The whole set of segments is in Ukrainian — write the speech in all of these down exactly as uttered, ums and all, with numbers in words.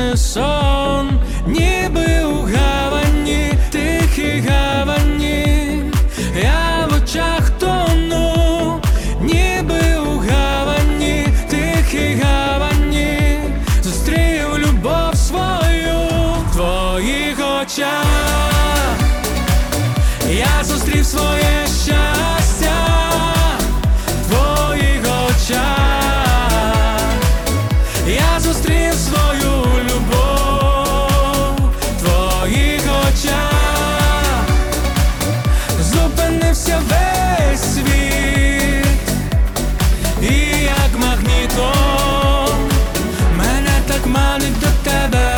наче сон, ніби у гавані, тихій гавані, я в очах тону, ніби у гавані, тихій гавані, зустрів любов свою в твоїх очах. Я зустрів своє щастя в твоїх очах. Я зустрів свою любов в твоїх очах. Зупинився весь світ, і як магнітом мене так манить до тебе.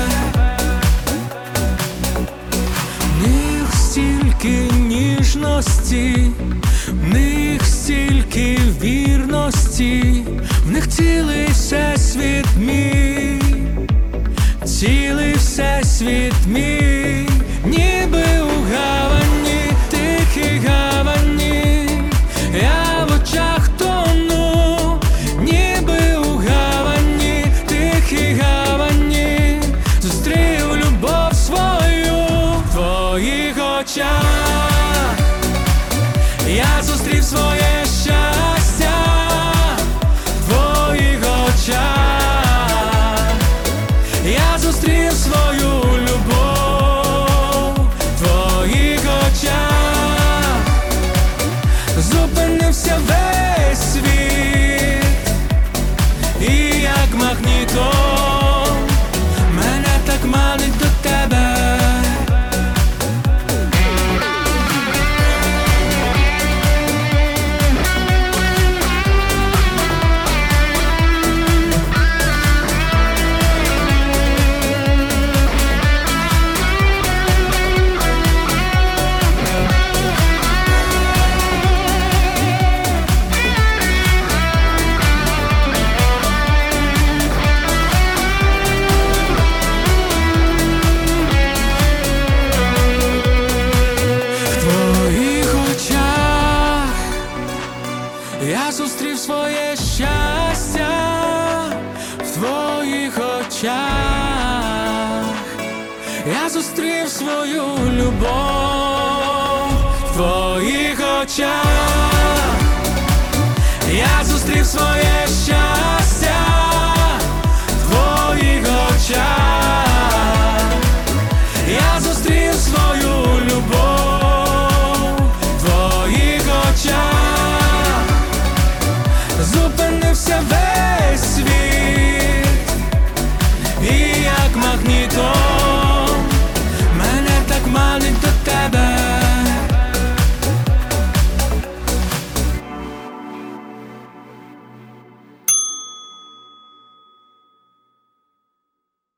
В них стільки ніжності, в них стільки вірності, в них цілий всесвіт мій, цілий всесвіт мій, ніби у гавані, тихій гавані, я в очах тону, ніби у гавані, тихій гавані, зустрів любов свою в твоїх очах. Я зустрів своє щастя в твоїх очах. Я зустрів свою любов в твоїх очах. Зупинився весь світ, і як магнітом мене так манить до тебе. Я зустрів своє щастя в твоїх очах. Я зустрів свою любов в твоїх очах. Я зустрів своє щастя